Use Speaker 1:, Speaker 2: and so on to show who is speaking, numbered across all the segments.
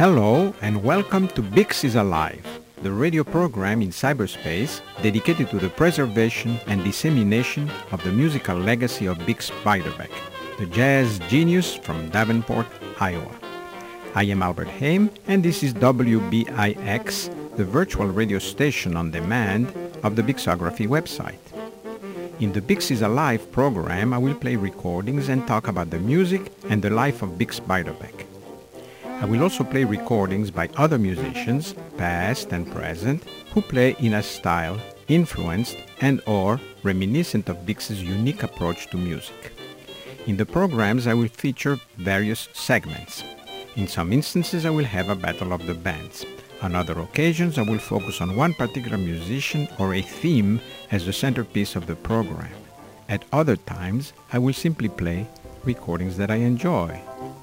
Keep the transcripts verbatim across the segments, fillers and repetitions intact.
Speaker 1: Hello and welcome to Bix is Alive, the radio program in cyberspace dedicated to the preservation and dissemination of the musical legacy of Bix Beiderbecke, the jazz genius from Davenport, Iowa. I am Albert Haim and this is W B I X, the virtual radio station on demand of the Bixography website. In the Bix is Alive program, I will play recordings and talk about the music and the life of Bix Beiderbecke. I will also play recordings by other musicians, past and present, who play in a style influenced and or reminiscent of Bix's unique approach to music. In the programs, I will feature various segments. In some instances, I will have a battle of the bands. On other occasions, I will focus on one particular musician or a theme as the centerpiece of the program. At other times, I will simply play recordings that I enjoy.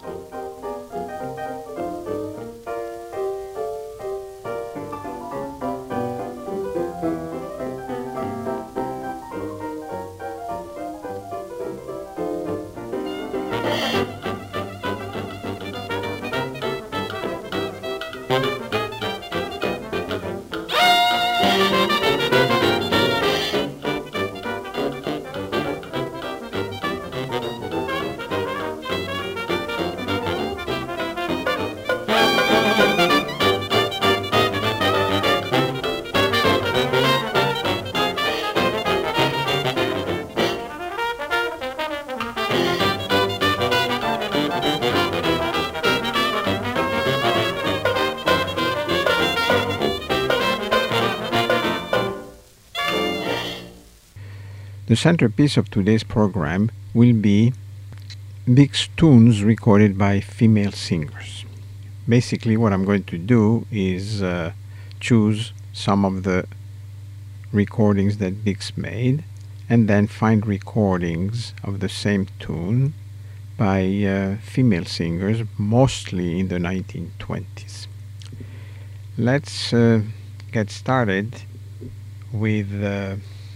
Speaker 1: The centerpiece of today's program will be Bix tunes recorded by female singers. Basically, what I'm going to do is uh, choose some of the recordings that Bix made and then find recordings of the same tune by uh, female singers, mostly in the nineteen twenties. Let's uh, get started with uh,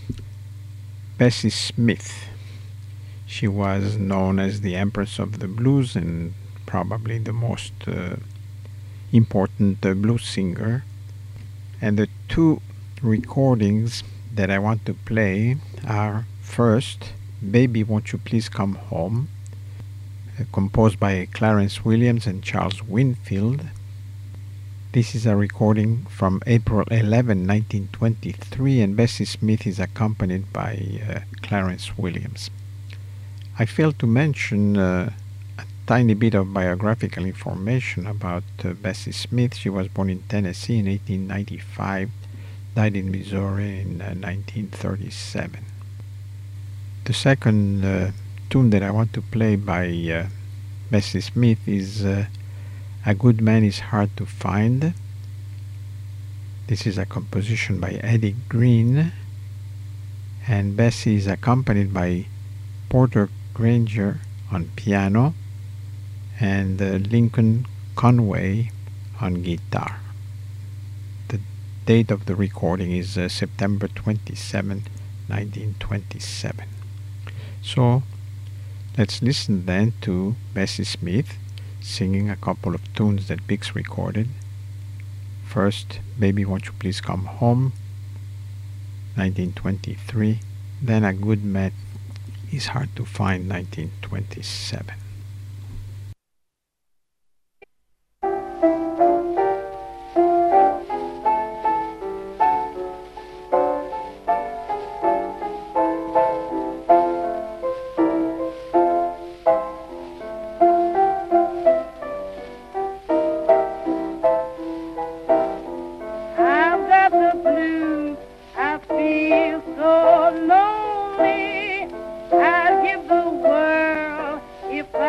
Speaker 1: Bessie Smith. She was known as the Empress of the Blues and probably the most uh, important uh, blues singer. And the two recordings that I want to play are first, Baby Won't You Please Come Home, uh, composed by Clarence Williams and Charles Winfield. This is a recording from April eleventh, nineteen twenty-three, and Bessie Smith is accompanied by uh, Clarence Williams. I failed to mention uh, a tiny bit of biographical information about uh, Bessie Smith. She was born in Tennessee in eighteen ninety-five, died in Missouri in uh, nineteen thirty-seven. The second uh, tune that I want to play by uh, Bessie Smith is uh, A Good Man Is Hard to Find. This is a composition by Eddie Green, and Bessie is accompanied by Porter Granger on piano and uh, Lincoln Conway on guitar. The date of the recording is uh, September twenty-seventh, nineteen twenty-seven. So let's listen then to Bessie Smith singing a couple of tunes that Bix recorded. First, Baby Won't You Please Come Home, nineteen twenty-three. Then A Good Man Is Hard to Find, nineteen twenty-seven.
Speaker 2: If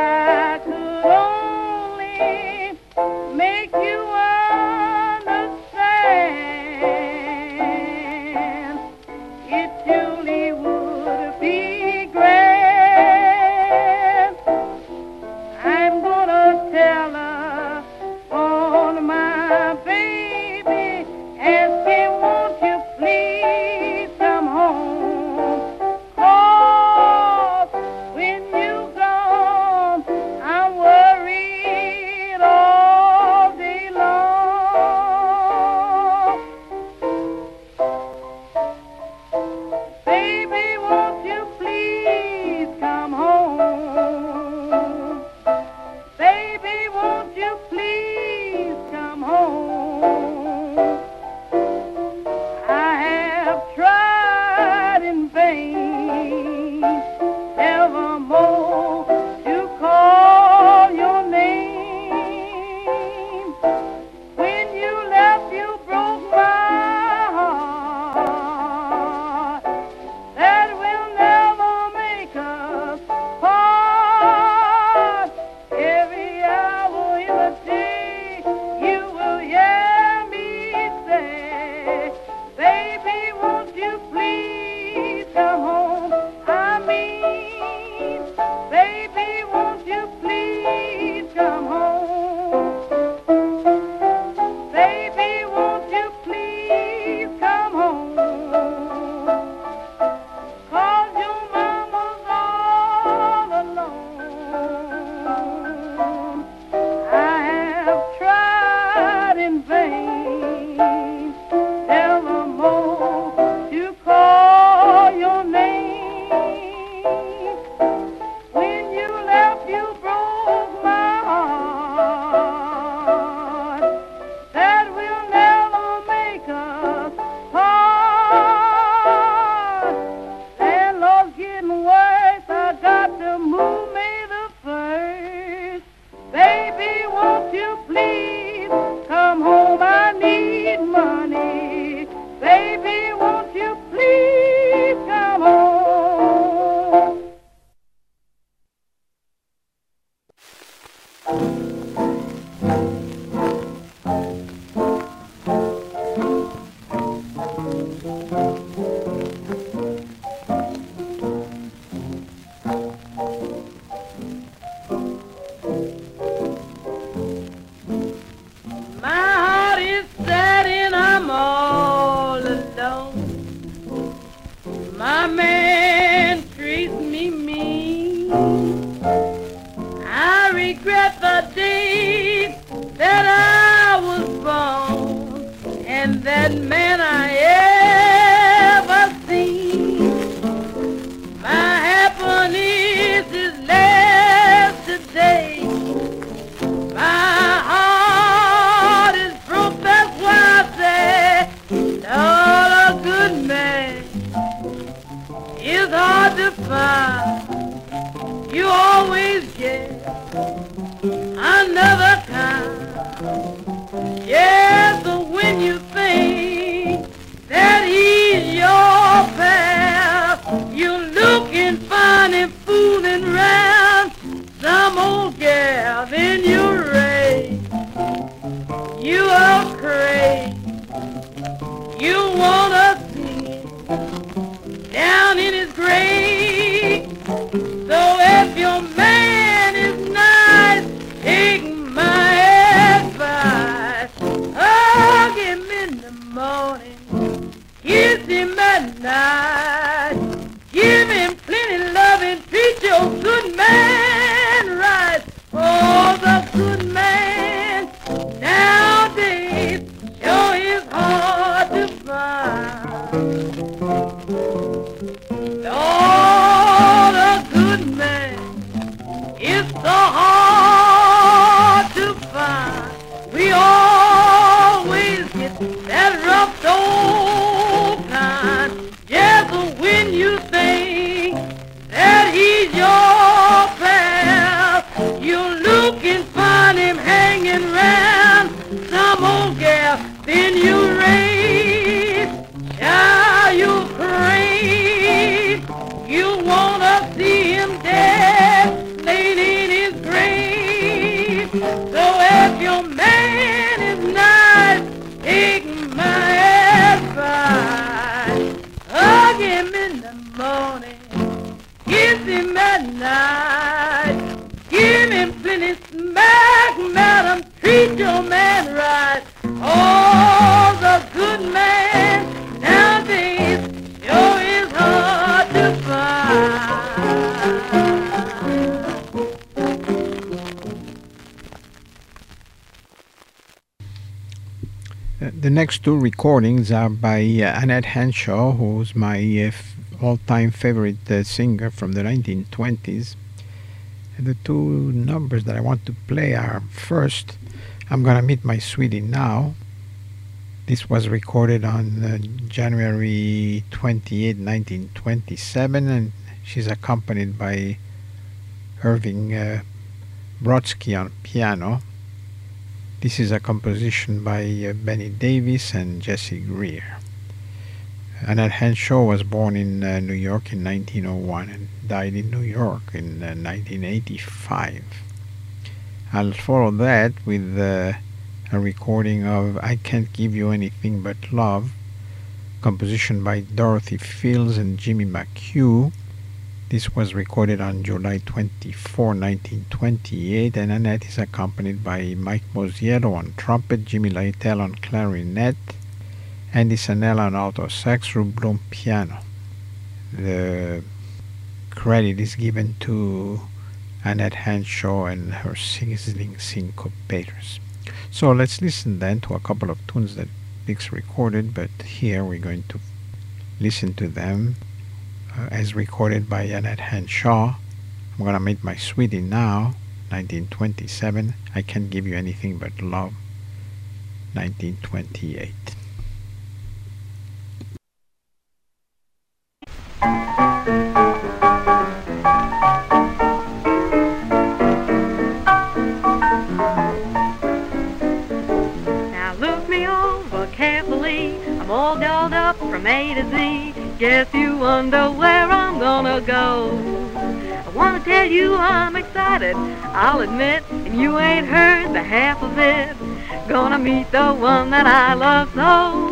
Speaker 2: regret the day that I was born and that man I ever seen. My happiness is less today. My heart is broke, that's why I say, Lord, a good man is hard to find. You always get another kind. Yes, but when you think that he's your pal, you looking fine and fooling round some old gal, then you raise, you are crazy. You wanna see him down in his grave. So if your man is nice, take my advice. Hug him in the morning, kiss him at night. Give him plenty love and treat your good man right. Oh, the good man nowadays sure is hard to find. Lord, a good man is so hard to find. We always get that rough old kind. Just when you think that he's your pal, you look and find him hanging round some old gal, then you raise, child, you crave. You wanna see him dead, laid in his grave. So if your man is nice, take my advice. Hug him in the morning, kiss him at night. Give him plenty smack, madam, treat your man right. Oh, the good man nowadays sure is hard to find.
Speaker 1: Uh, The next two recordings are by uh, Annette Henshaw, who's my uh, f- all-time favorite uh, singer from the nineteen twenties. And the two numbers that I want to play are, first, I'm Gonna Meet My Sweetie Now. This was recorded on uh, January twenty-eighth, nineteen twenty-seven, and she's accompanied by Irving uh, Brodsky on piano. This is a composition by uh, Benny Davis and Jesse Greer. Annette Henshaw was born in uh, New York in nineteen oh one and died in New York in uh, nineteen eighty-five. I'll follow that with uh, a recording of I Can't Give You Anything But Love, composition by Dorothy Fields and Jimmy McHugh. This was recorded on July twenty-fourth, nineteen twenty-eight, and Annette is accompanied by Mike Mosiello on trumpet, Jimmy Lytle on clarinet, Andy Sanella on alto sax, Rube Bloom piano. The credit is given to Annette Henshaw and her sizzling syncopators. So let's listen then to a couple of tunes that Bix recorded, but here we're going to listen to them uh, as recorded by Annette Henshaw. I'm Gonna Meet My Sweetie Now, nineteen twenty-seven. I Can't Give You Anything But Love, nineteen twenty-eight.
Speaker 3: Now look me over carefully. I'm all dolled up from A to Z. Guess you wonder where I'm gonna go. I wanna tell you I'm excited, I'll admit, and you ain't heard the half of it. Gonna meet the one that I love so.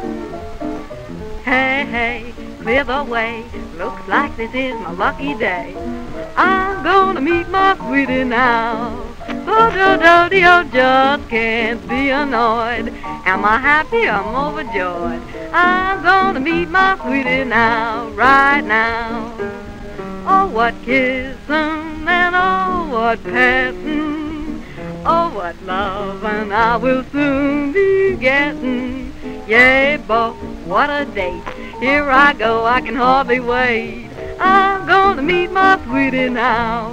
Speaker 3: Hey, hey, clear the way. Looks like this is my lucky day. I'm gonna meet my sweetie now. Oh, do, do, do, just can't be annoyed. Am I happy? I'm overjoyed. I'm gonna meet my sweetie now, right now. Oh, what kissing and oh, what petting. Oh, what lovin' I will soon be getting. Yeah, boy, what a date. Here I go, I can hardly wait. I'm gonna meet my sweetie now.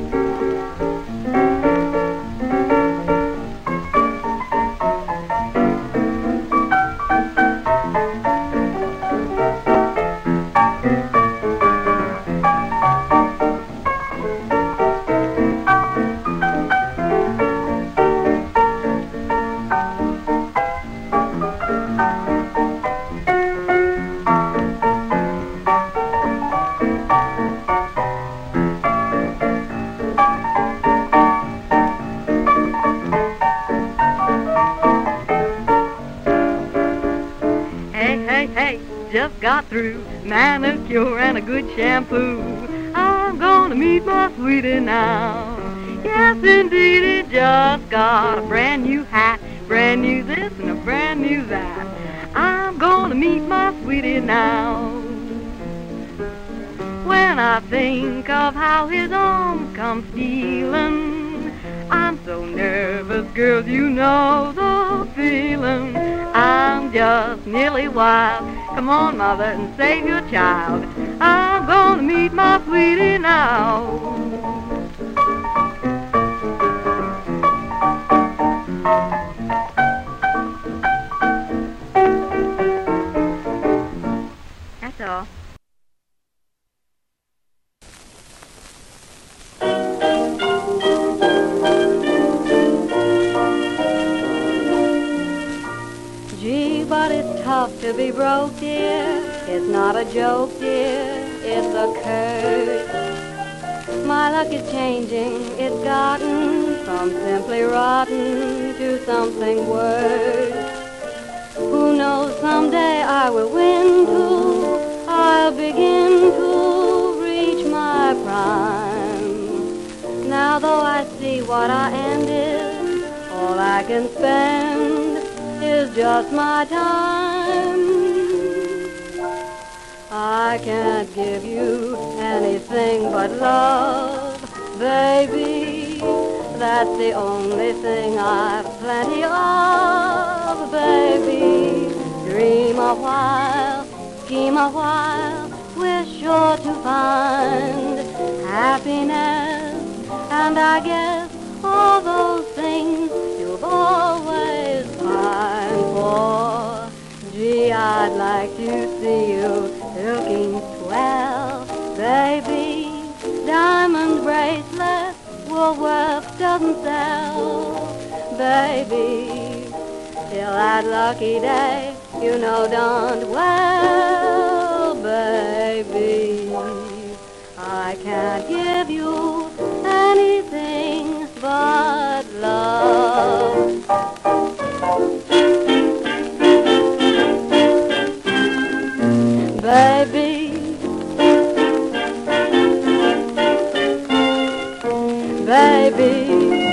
Speaker 3: Just got through manicure and a good shampoo. I'm gonna meet my sweetie now. Yes, indeed, he just got a brand new hat, brand new this and a brand new that. I'm gonna meet my sweetie now. When I think of how his arms come stealing, I'm so nervous, girls, you know the feeling. I'm just nearly wild. Come on, mother, and save your child. I'm gonna meet my sweetie now. That's all. Gee, but it's tough to be broke, dear. It's not a joke, dear. It's a curse. My luck is changing. It's gotten from simply rotten to something worse. Who knows, someday I will win too. I'll begin to reach my prime. Now though I see what I ended, all I can spend is just my time. I can't give you anything but love, baby. That's the only thing I've plenty of, baby. Dream a while, scheme a while, we're sure to find happiness. And I guess all those things you've always pined for. Gee, I'd like to see you looking swell, baby. Diamond bracelets Woolworth doesn't sell, baby. Till that lucky day, you know darned well, baby. I can't give you anything but love. Baby, baby,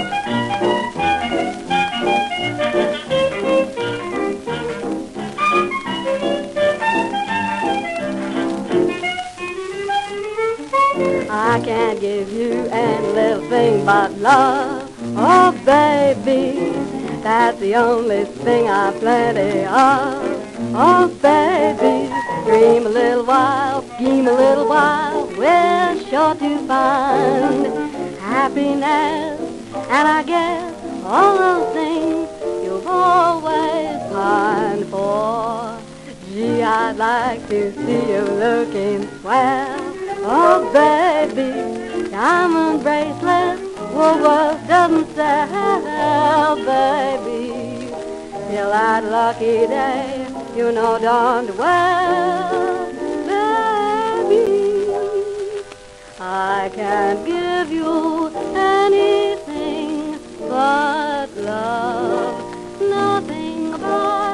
Speaker 3: I can't give you any little thing but love. Oh, baby, that's the only thing I've plenty of. Oh, baby, dream a little while, scheme a little while, we're sure to find happiness. And I guess all those things you've always pined for. Gee, I'd like to see you looking swell. Oh, baby, diamond bracelets, Woolworth doesn't sell, baby. Till that lucky day, you know darned well, baby, I can't give you anything but love, nothing but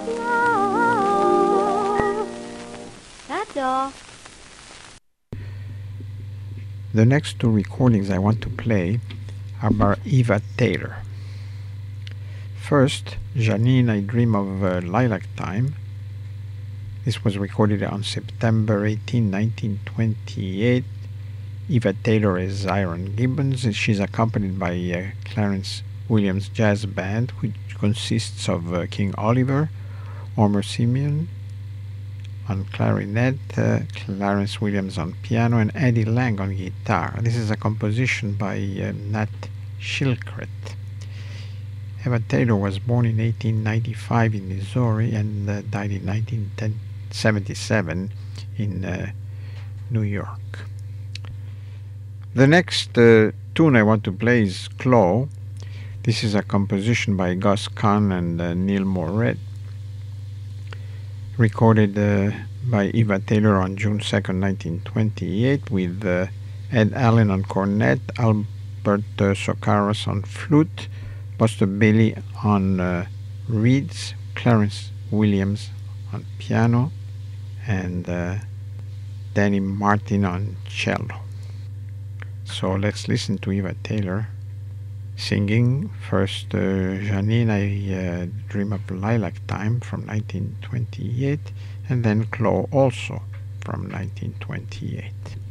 Speaker 3: love. That's all.
Speaker 1: The next two recordings I want to play are by Eva Taylor. First, Janine, I Dream of uh, Lilac Time. This was recorded on September eighteenth, nineteen twenty-eight. Eva Taylor is Aaron Gibbons, and she's accompanied by uh, Clarence Williams Jazz Band, which consists of uh, King Oliver, Homer Simeon on clarinet, uh, Clarence Williams on piano, and Eddie Lang on guitar. This is a composition by uh, Nat Shilkret. Eva Taylor was born in eighteen ninety-five in Missouri and uh, died in nineteen seventy-seven in uh, New York. The next uh, tune I want to play is Claw. This is a composition by Gus Kahn and uh, Neil Moret, recorded uh, by Eva Taylor on June second, nineteen twenty-eight, with uh, Ed Allen on cornet, Albert uh, Socaros on flute, Buster Bailey on uh, reeds, Clarence Williams on piano, and uh, Danny Martin on cello. So let's listen to Eva Taylor singing first uh, Janine, I uh, Dream of Lilac Time from nineteen twenty-eight, and then Claw also from nineteen twenty-eight.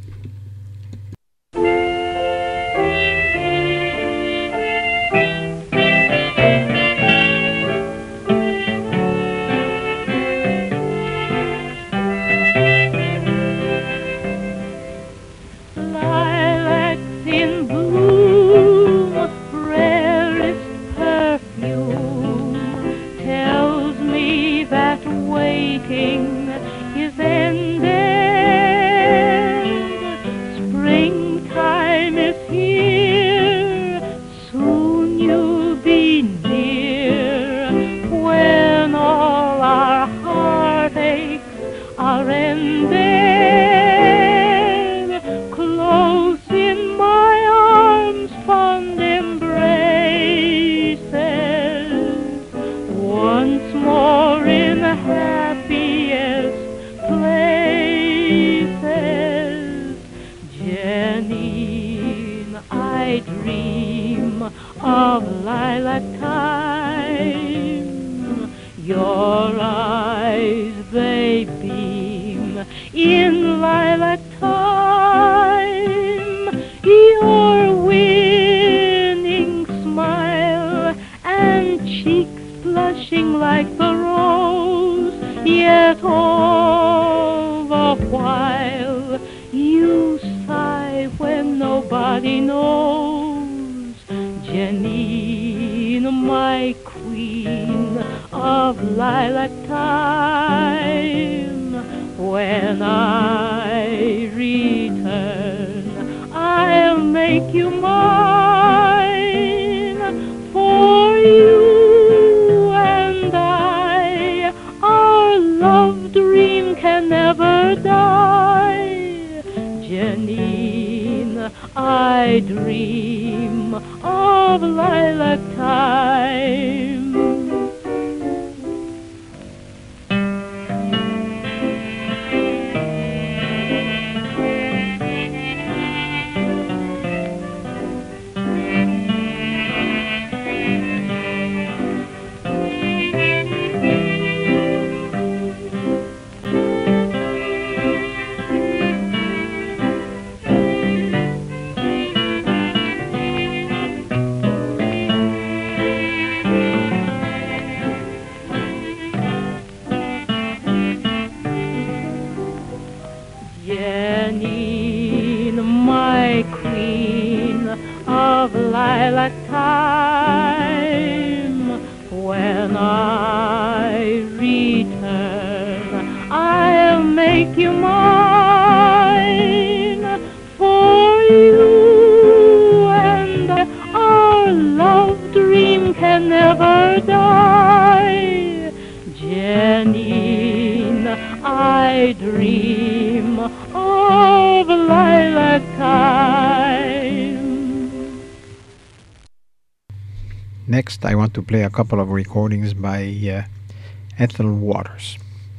Speaker 1: Next, I want to play a couple of recordings by uh, Ethel Waters.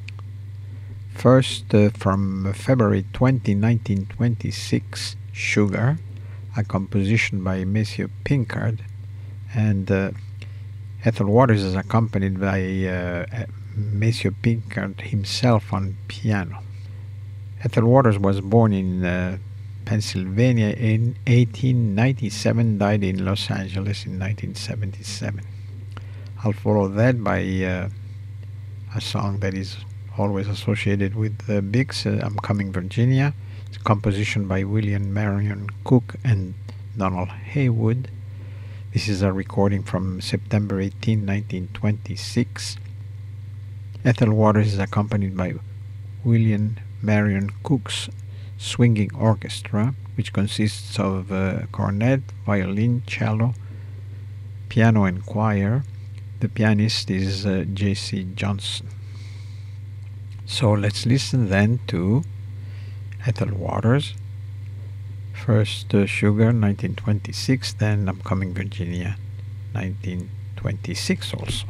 Speaker 1: First, uh, from February twentieth, nineteen twenty-six, Sugar, a composition by Maceo Pinkard, and uh, Ethel Waters is accompanied by uh, Maceo Pinkard himself on piano. Ethel Waters was born in uh, Pennsylvania in eighteen ninety-seven, died in Los Angeles in nineteen seventy-seven. I'll follow that by uh, a song that is always associated with uh, Bix, uh, I'm Coming Virginia. It's a composition by William Marion Cook and Donald Haywood. This is a recording from September eighteenth, nineteen twenty-six. Ethel Waters is accompanied by William Marion Cook's Swinging Orchestra, which consists of uh, cornet, violin, cello, piano and choir. The pianist is uh, J C Johnson. So let's listen then to Ethel Waters. First uh, Sugar, nineteen twenty-six, then I'm Coming Virginia, nineteen twenty-six also.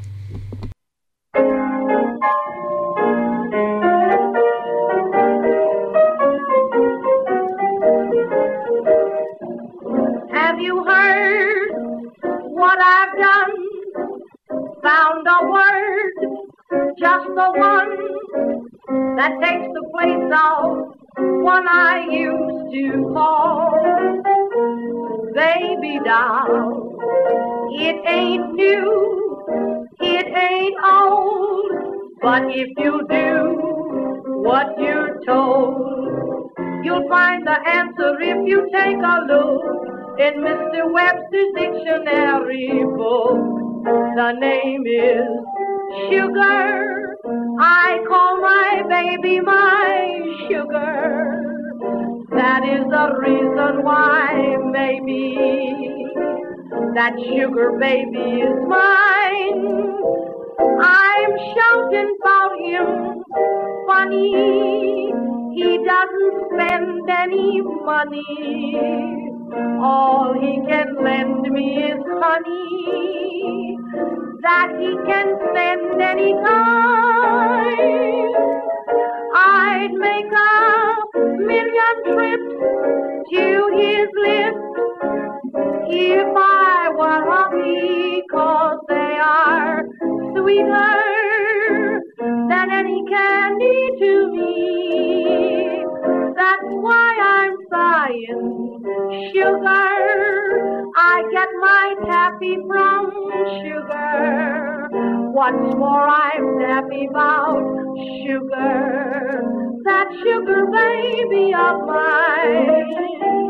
Speaker 2: Have you heard what I've done? Found a word, just the one, that takes the place of one I used to call baby doll. It ain't new, it ain't old, but if you do what you're told, you'll find the answer if you take a look in Mister Webster's dictionary book. The name is Sugar. I call my baby my sugar. That is the reason why maybe that sugar baby is mine. I'm shouting about him funny. He doesn't spend any money. All he can lend me is honey that he can send any time. I'd make a million trips to his lips if I were a bee, 'cause they are sweeter than any candy to me. That's why I'm sighing sugar. I get my taffy from sugar. What's more, I'm happy about sugar, that sugar baby of mine.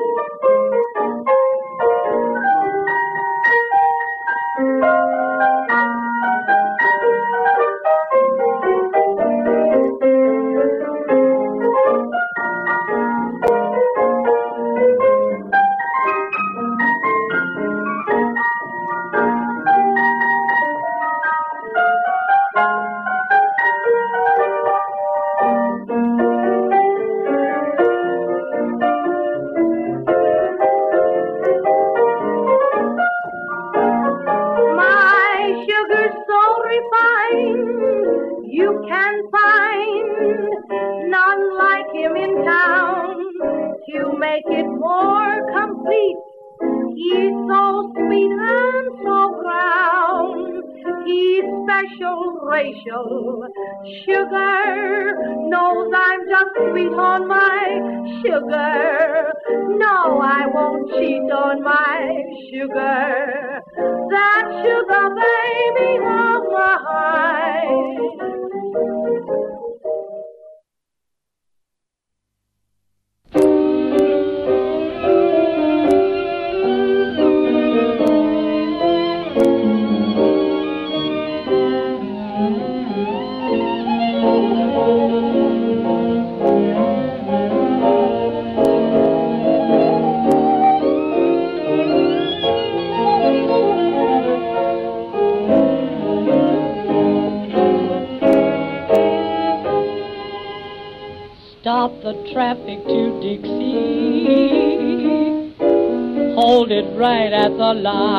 Speaker 2: Sugar knows I'm just sweet on my sugar. No, I won't cheat on my sugar. That sugar baby of mine.
Speaker 4: Stop the traffic to Dixie, hold it right at the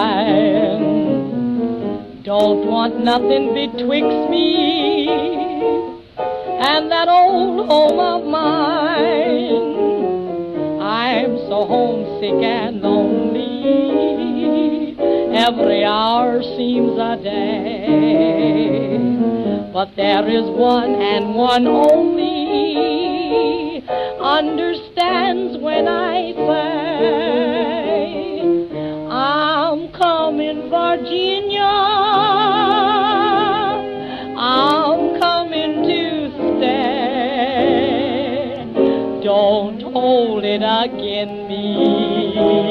Speaker 4: line. Don't want nothing betwixt me and that old home of mine. I'm so homesick and lonely, every hour seems a day. But there is one and one only understands when I say I'm coming, Virginia, I'm coming to stay. Don't hold it against me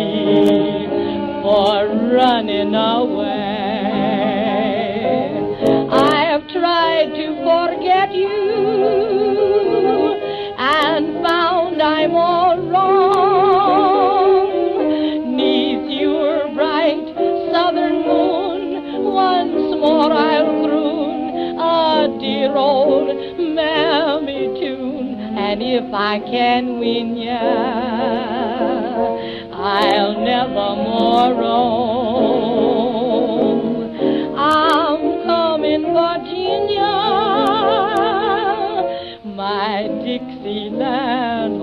Speaker 4: for running away. I have tried to forget you and found I'm all wrong. Neath your bright southern moon, once more I'll croon a dear old mammy tune. And if I can win ya, I'll never more roam. I'm coming, Virginia, my Dixieland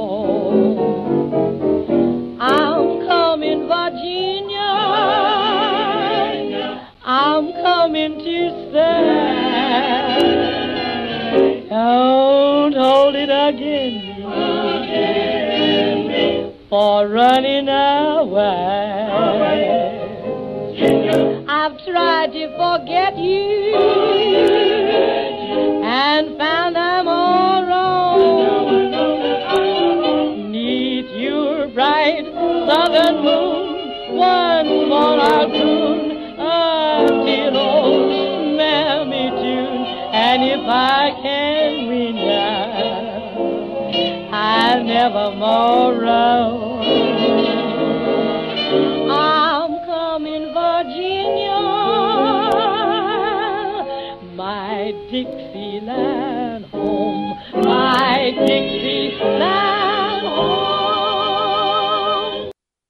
Speaker 4: home. I'm coming, Virginia, I'm coming to stay. Don't hold it against me for running away. I've tried to forget you and found I'm all wrong. Neath your bright southern moon, once more I'll croon a dear old mammy tune. And if I can win ya, I'll never more roam. I'm coming, Virginia, my Dixieland home, my Dixieland home.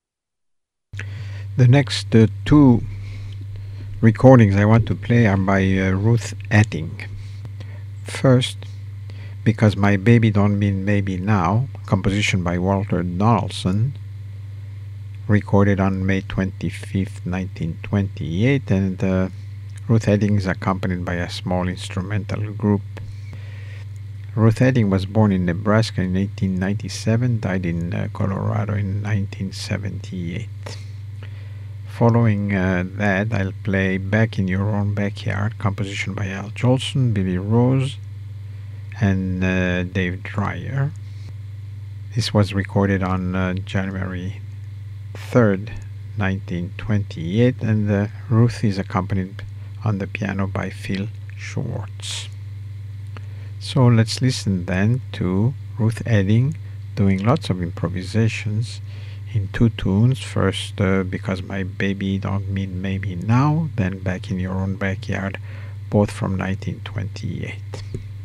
Speaker 1: The next uh, two recordings I want to play are by uh, Ruth Etting. First, Because My Baby Don't Mean Maybe Now, composition by Walter Donaldson, recorded on May twenty-fifth, nineteen twenty-eight, and uh, Ruth Etting is accompanied by a small instrumental group. Ruth Etting was born in Nebraska in eighteen ninety-seven, died in uh, Colorado in nineteen seventy-eight. Following uh, that, I'll play Back in Your Own Backyard, composition by Al Jolson, Billy Rose, and uh, Dave Dreyer. This was recorded on uh, January third, nineteen twenty-eight, and uh, Ruth is accompanied on the piano by Phil Schwartz. So let's listen then to Ruth Etting doing lots of improvisations in two tunes. First, uh, Because My Baby Don't Mean Maybe Now, then Back in Your Own Backyard, both from nineteen twenty-eight.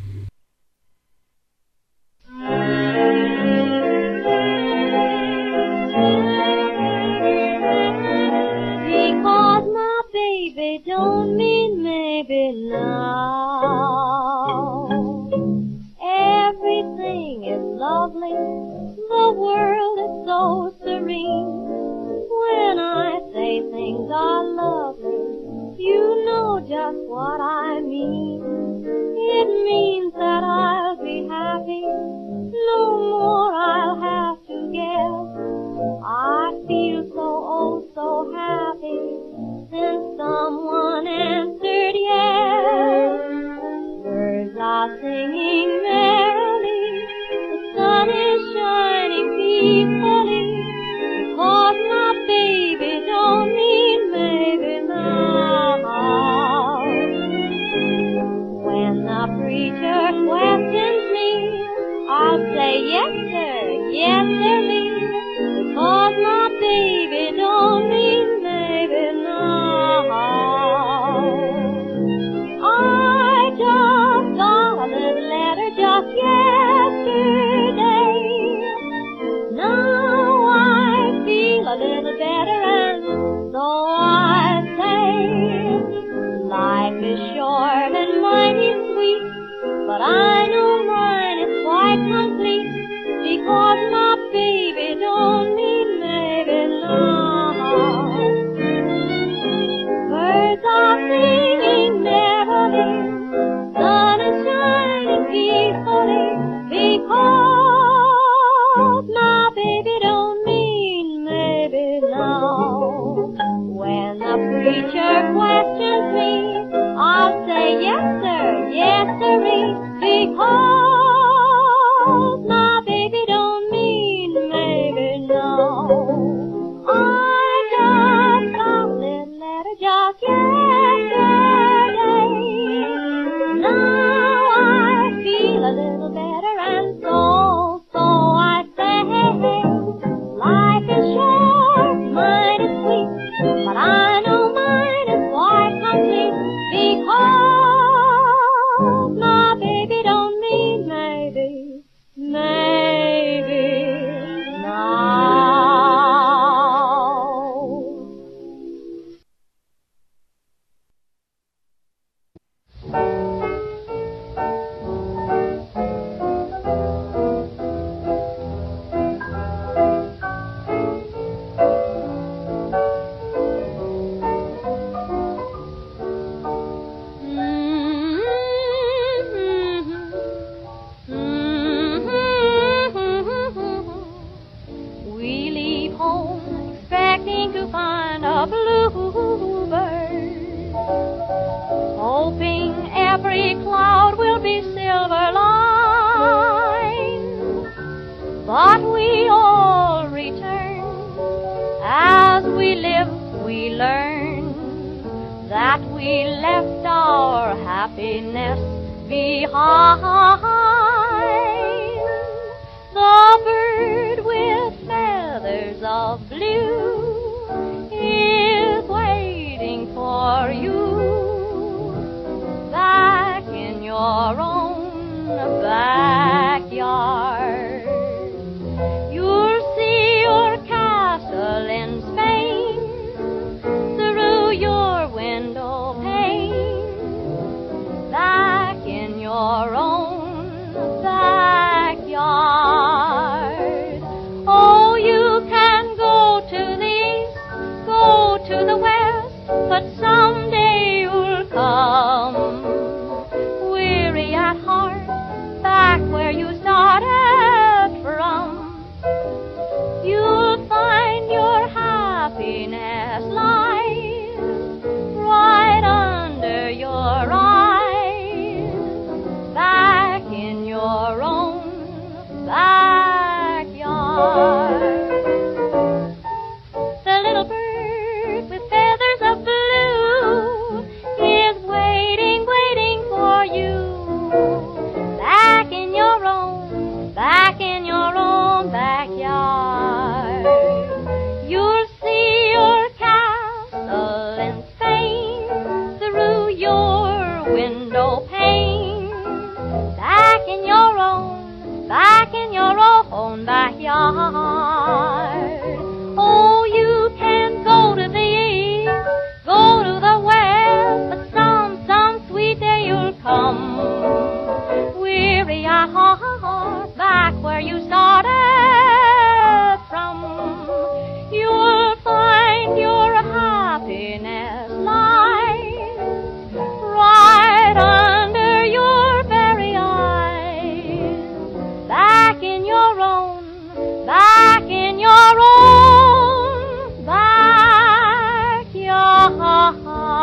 Speaker 5: Because my baby don't mean maybe now. Everything is lovely, the world is so serene. When I say things are lovely, you know just what I mean. It means that I'll be happy, no more I'll have to guess. I feel so, oh, so happy since someone answered yes. Birds are singing merrily, the sun is shining peacefully, because my baby don't mean maybe now. teacher questions me, I'll say yes sir, yes sirree, because my baby don't mean maybe no. I just got this letter just yesterday. Now I feel a little better and so, so I say, life is short, mine is sweet, but I know mine is quite complete because my baby don't mean maybe, maybe now. We leave home expecting to find a bluebird, hoping every cloud will be silver lined. But we all return. As we live, we learn that we left our happiness behind. The bird with feathers of blue is waiting for you back in your own backyard. You'll see your castle in Spain through your window pane, back in your own backyard. Oh, you can go to the east, go to the west, but someday you'll come, weary at heart, back where you started from. You'll find your happiness lies right under your eyes, back in your own backyard. The little bird with feathers of blue is waiting, waiting for you, back in your own, back in your own backyard. You'll see your castle in Spain through your window pane, back in your own, back in your own backyard. Oh, you can go to the east, go to the west, but some, some sweet day you'll come, weary at heart, back where you started from. You'll find your happiness lies right under your very eyes, back in your own, back in your own backyard.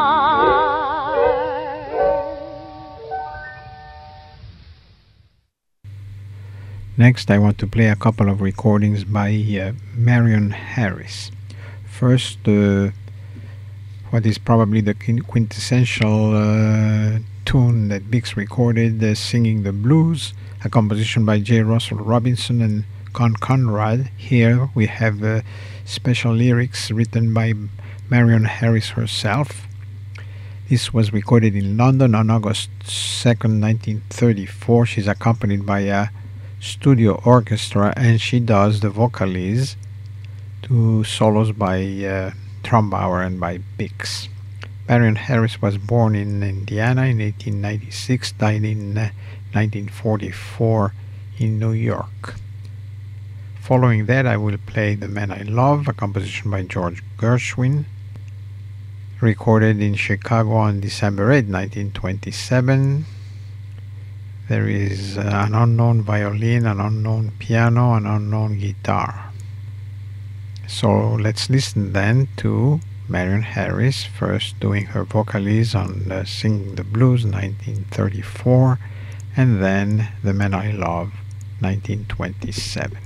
Speaker 1: Next, I want to play a couple of recordings by uh, Marion Harris. First, uh, what is probably the quintessential uh, tune that Bix recorded, uh, Singing the Blues, a composition by J. Russell Robinson and Con Conrad. Here we have uh, special lyrics written by Marion Harris herself. This was recorded in London on August second, nineteen thirty-four. She's accompanied by a studio orchestra, and she does the vocals, two solos by uh, Trumbauer and by Bix. Marion Harris was born in Indiana in eighteen ninety-six, died in uh, nineteen forty-four in New York. Following that, I will play The Man I Love, a composition by George Gershwin, recorded in Chicago on December eighth, nineteen twenty-seven. There is uh, an unknown violin, an unknown piano, an unknown guitar. So let's listen then to Marion Harris, first doing her vocals on uh, Sing the Blues nineteen thirty-four, and then The Man I Love nineteen twenty-seven.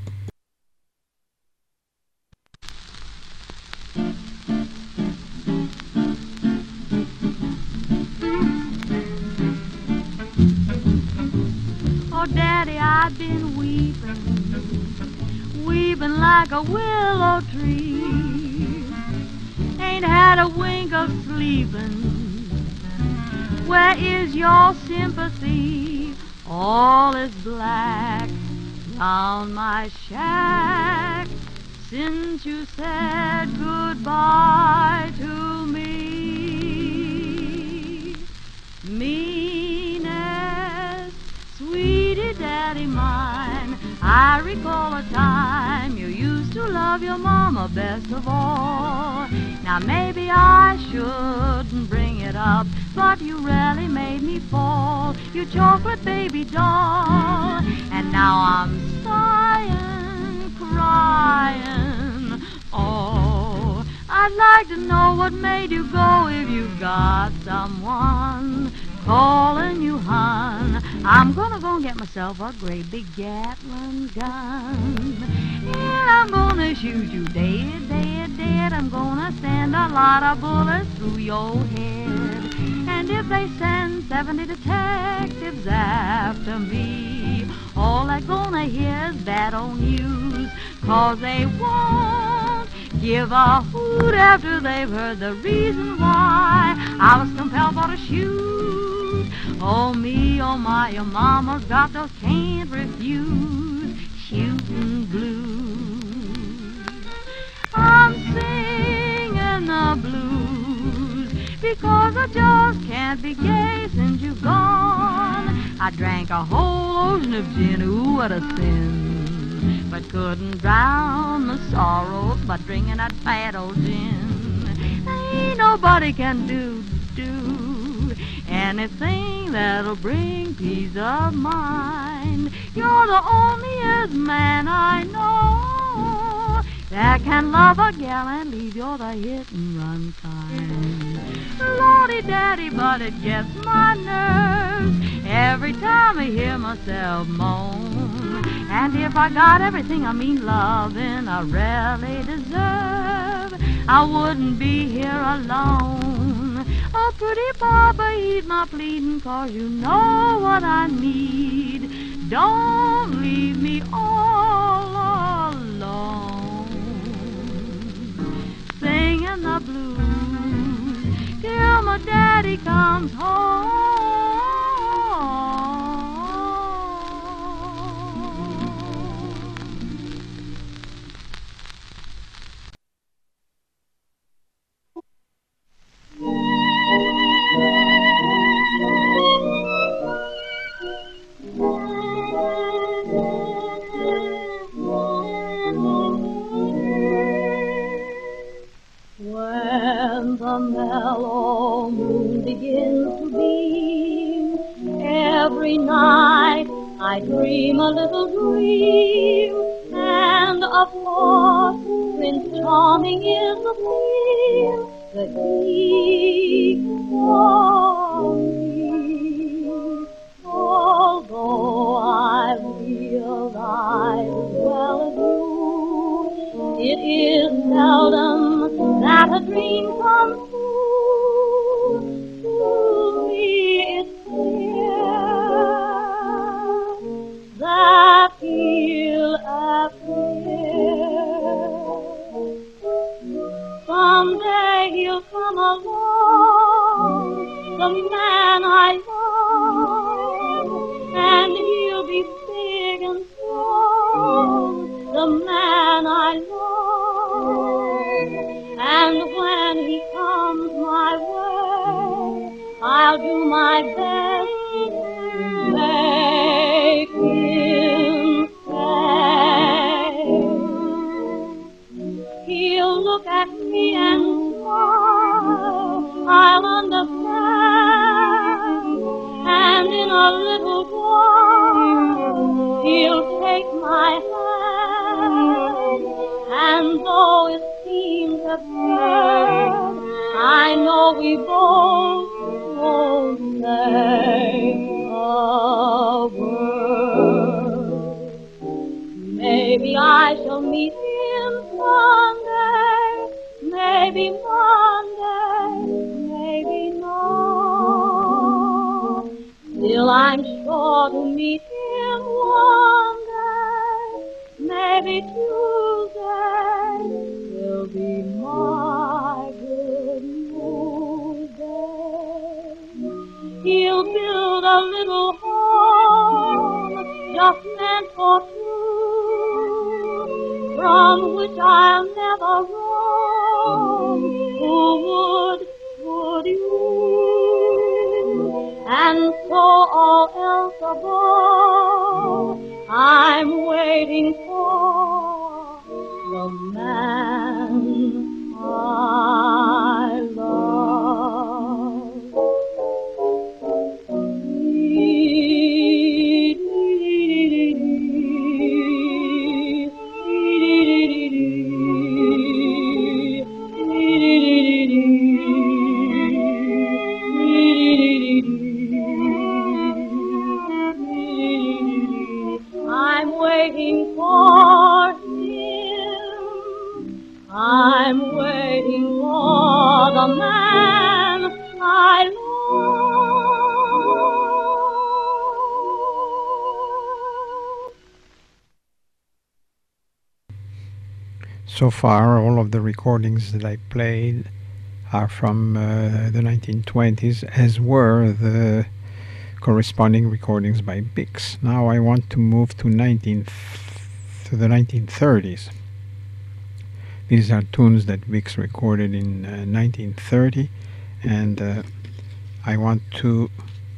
Speaker 3: Oh, Daddy, I've been weeping, weeping like a willow tree. Ain't had a wink of sleeping. Where is your sympathy? All is black round my shack since you said goodbye to me. Meanest, sweetie daddy mine, I recall a time you used to love your mama best of all. Now maybe I shouldn't bring it up, but you really made me fall, you chocolate baby doll. And now I'm sighing, crying. Oh, I'd like to know what made you go if you got someone calling you hon. I'm gonna go and get myself a great big Gatling gun, and I'm gonna shoot you dead, dead, dead. I'm gonna send a lot of bullets through your head. And if they send seventy detectives after me, all they're gonna hear is bad old news, 'cause they won't give a hoot after they've heard the reason why I was compelled for to shoot. Oh me, oh my, your mama's got those can't refuse shooting blues. I'm singing the blues because I just can't be gay since you've gone. I drank a whole ocean of gin, ooh, what a sin, but couldn't drown my sorrows by drinking that bad old gin. Ain't nobody can do, do anything that'll bring peace of mind. You're the onlyest man I know that can love a gal and leave. You're the hit and run kind. Lordy daddy, but it gets my nerves every time I hear myself moan. And if I got everything, I mean loving, I really deserve, I wouldn't be here alone. Oh, pretty papa, heed my pleading, 'cause you know what I need. Don't leave me all alone, singing the blues till my daddy comes home.
Speaker 5: When the mellow moon begins to beam, every night I dream a little dream, and of course Prince Charming is the theme that he for me. Although I realize as well as you, it is seldom that a dream comes true. To me it's clear that he'll appear. Someday he'll come along, the man I love, and he'll be big and strong, the man I love. And when he comes my way, I'll do my best to make him stay. He'll look at me and smile, I'll understand, and in a little while he'll take my hand. And though it seems absurd, I know we both won't say a word. Maybe I shall meet him someday, maybe Monday, maybe not. Still I'm sure to meet him one day, maybe Tuesday will be my good news day. He'll build a little home just meant for two, from which I'll never roam. Who would, would you? And so all else above, I'm waiting for the man I love. I'm waiting for him. I'm waiting for the man I love.
Speaker 1: So far, all of the recordings that I played are from uh, the nineteen twenties, as were the corresponding recordings by Bix. Now I want to move to nineteen to the nineteen thirties. These are tunes that Bix recorded in uh, nineteen thirty, and uh, I want to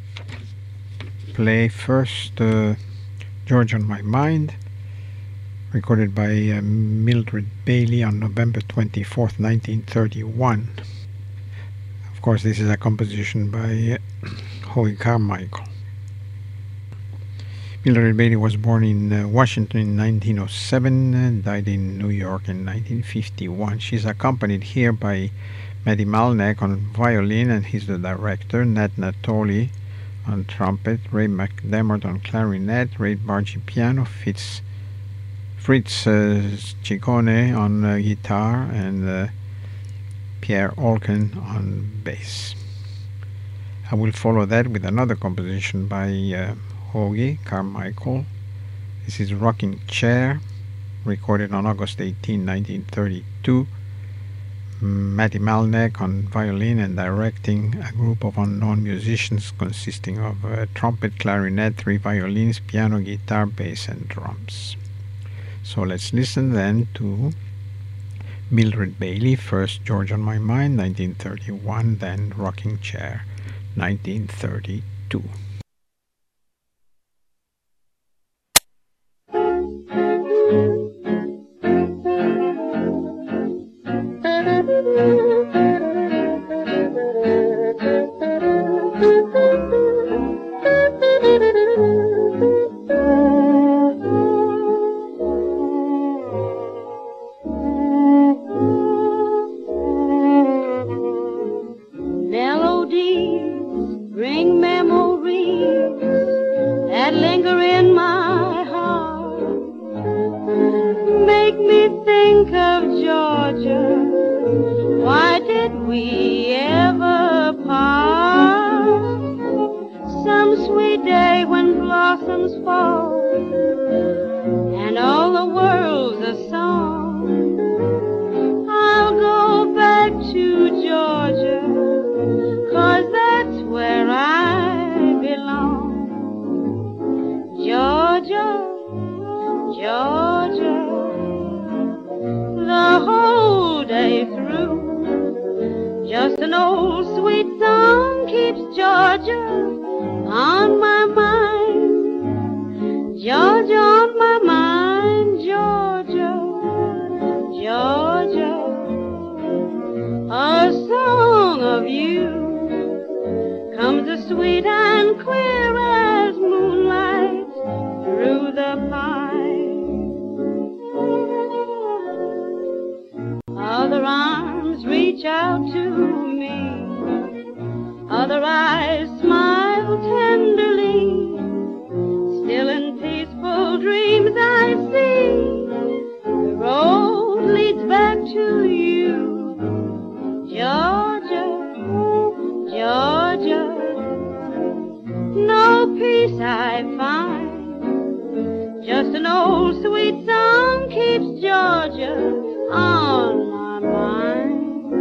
Speaker 1: play first uh, George on My Mind, recorded by uh, Mildred Bailey on November twenty-fourth, nineteen thirty-one. Of course, this is a composition by uh, Hoagy Carmichael. Mildred Bailey was born in uh, Washington in nineteen oh seven and died in New York in nineteen fifty-one. She's accompanied here by Matty Malneck on violin, and he's the director, Nat Natoli on trumpet, Ray McDermott on clarinet, Ray Bargy piano, Fitz, Fritz uh, Ciccone on uh, guitar, and uh, Pierre Olken on bass. I will follow that with another composition by uh, Hoagy Carmichael. This is Rocking Chair, recorded on August eighteenth, nineteen thirty-two. Matty Malneck on violin and directing a group of unknown musicians consisting of uh, trumpet, clarinet, three violins, piano, guitar, bass, and drums. So let's listen then to Mildred Bailey, first George on My Mind, nineteen thirty-one, then Rocking Chair, nineteen thirty-two.
Speaker 2: Other arms reach out to me.
Speaker 3: I find. Just an old sweet song keeps Georgia on my mind.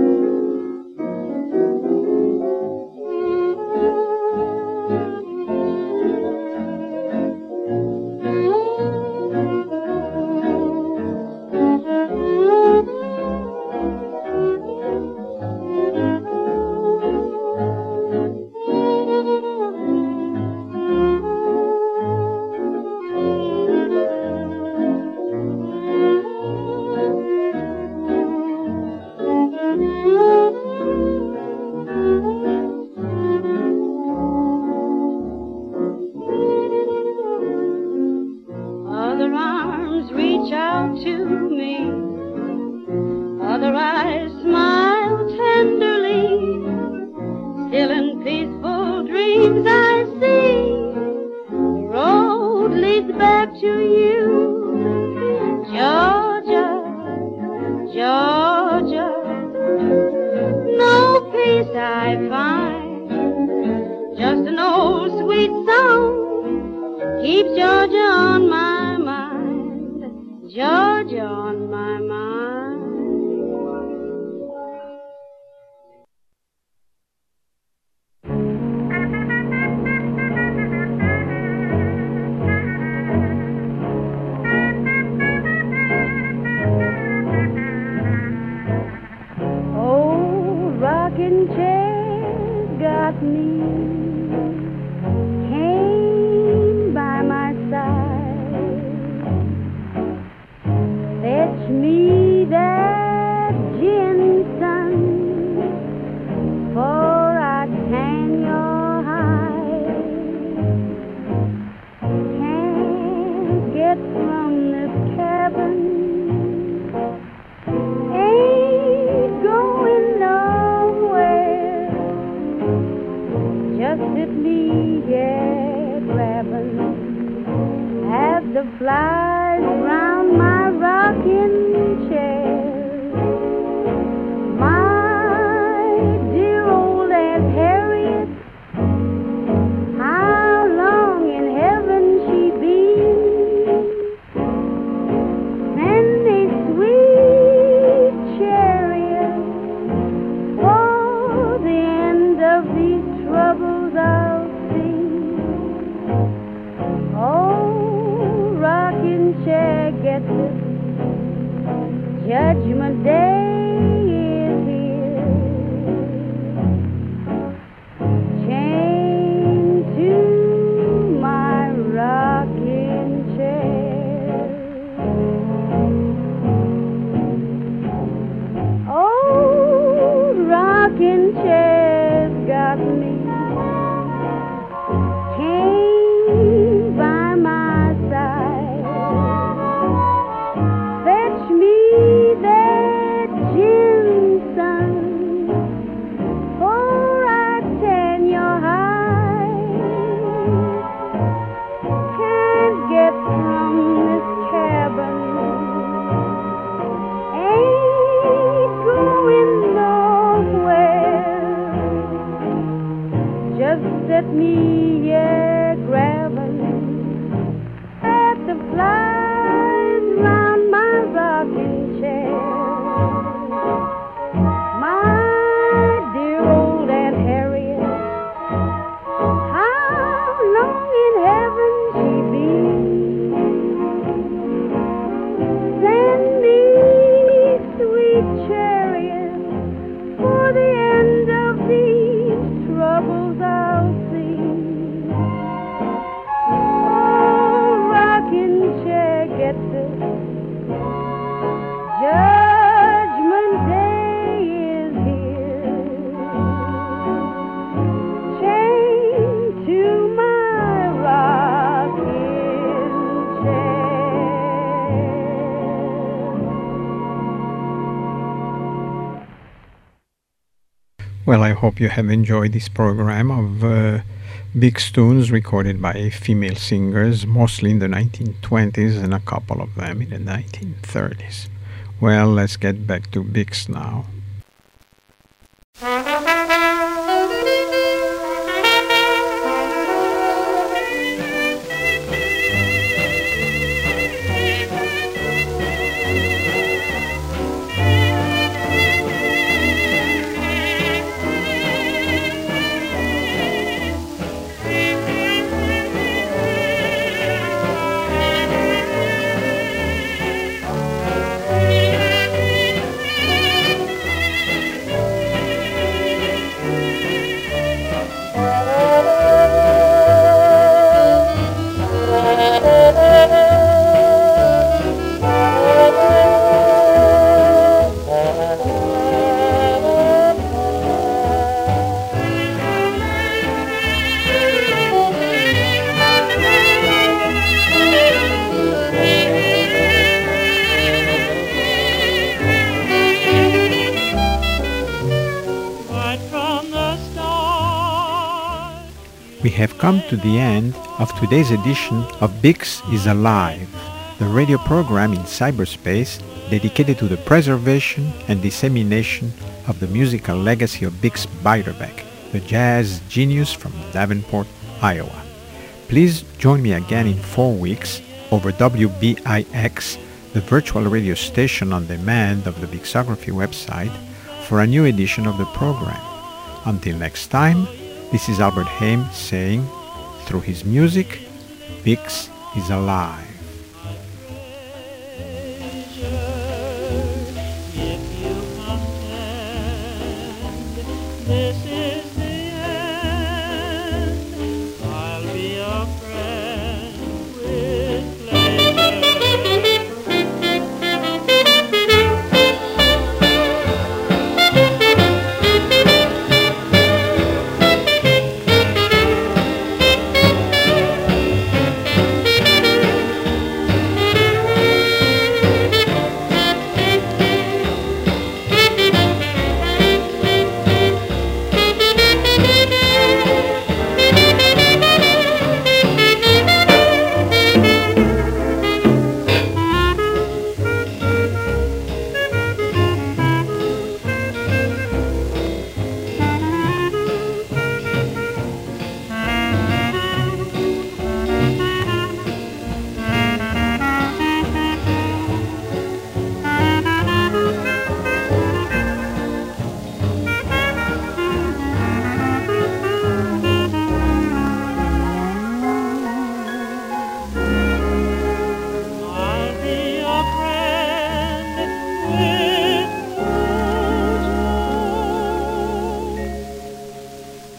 Speaker 3: Other arms reach out to me, other eyes smile tenderly. Still in peaceful dreams I see the road leads back to you, Georgia, Georgia. No peace I find, just an old sweet song keeps Georgia on my mind, Georgia on my mind. Oh, rocking chair got me, came by my side, fetch me that ginseng, for I tan your hide. Can't get from this cabin, ain't going nowhere, just sit me here grabbing at the flies round my rocking chair. My dear old Aunt Harriet, how long in heaven she been? Send a sweet chariot for the end of these troubles I'll see. Oh, rocking chair, get this, Judgment Day is here. Chained to my rocking chair. Oh, rocking chair's got me, came by my side, fetch me that ginseng, for I tan your hide. Can't get from this cabin, ain't going nowhere, just set me here grabbing at the flies round my rocking chair. My dear old Aunt Harriet, how long in heaven she been? Send me sweet chariot for the end of these troubles I'll see. Oh, rocking chair, get this, Judgment Day is here. Chained to my rocking chair.
Speaker 1: Well, I hope you have enjoyed this program of uh, big tunes recorded by female singers, mostly in the nineteen twenties and a couple of them in the nineteen thirties. Well, let's get back to Bix now. We have come to the end of today's edition of Bix is Alive, the radio program in cyberspace dedicated to the preservation and dissemination of the musical legacy of Bix Beiderbecke, the jazz genius from Davenport, Iowa. Please join me again in four weeks over W B I X, the virtual radio station on demand of the Bixography website, for a new edition of the program. Until next time, this is Albert Haim saying, through his music, Bix is alive.
Speaker 4: This is